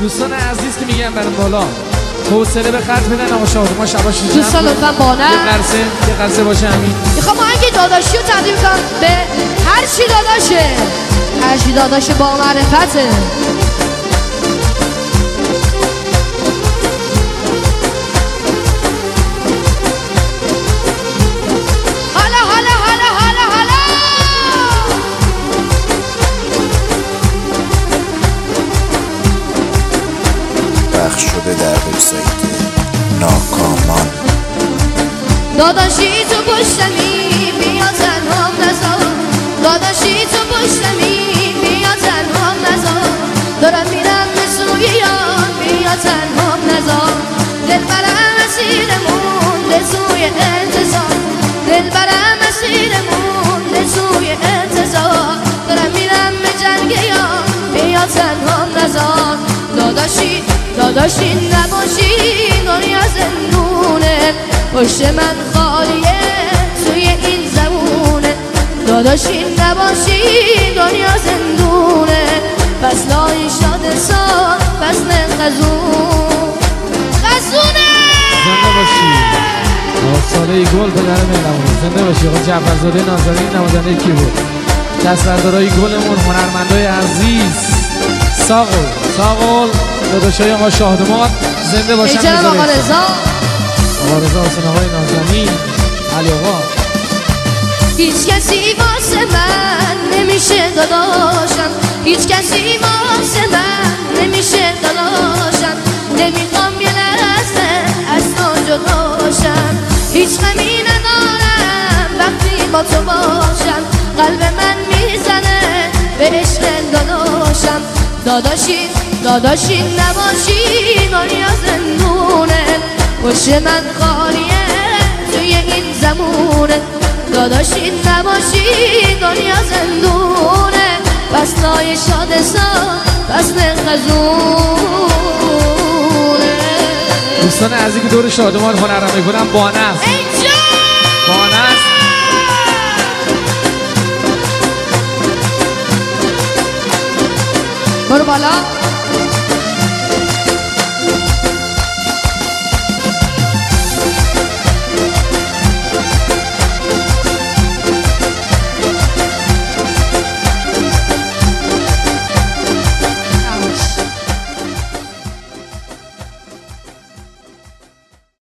دوستان عزیز که میگن برام بالا حوصله به خرج بدن آقا شادمان شباش جمع دوستان لطفا بانه یه قرصه باشه همین. میخوام آهنگ داداشی رو تقدیم کنم به هر چی داداشه، هر چی داداشه با معرفته. پخش شده در وبسایت ناکامان. داداشی تو پشتمی بیا تنها نذار، داداشی تو پشتمی بیا تنها نذار، دارم میرم به سوی یار بیا تنها نذار، دلبرم اسیرمون به سوی انتظار، دلبرم اسیرمون به سوی انتظار، دارم میرم به جنگ یار بیا تنها نذار. داداشی نباشی دنیا زندونه، پشت من خالیه توی این زمونه، داداشی نباشی دنیا زندونه، فصلای شاد سال فصل خزونه. زنده باشی ساله گل پدر مهرمون. زنده باشی آقا جعفرزاده نازنین نمازنده کی بود؟ دستبردارای گلمون هنرمندای عزیز ساقل داداشای آقا شاهدمار زنده باشن. ایجاب آقا رضا حسین آقای نازنین علی آقا. هیچ کسی واسه من نمیشه داداشم، هیچ کسی واسه من نمیشه داداشم، نمیخوام یه لحظه از تو جداشم، هیچ غمی ندارم وقتی با تو باشم، قلب من میزنه به عشق داداشم. داداشی نباشی دنیا زندونه، پشت من خالیه توی این زمونه، داداشی نباشی دنیا زندونه، فصلای شاد سال فصل خزونه. دوستان عزیزی که دور شادمان هنرم میکنم بانه است، بانه است. برو بالا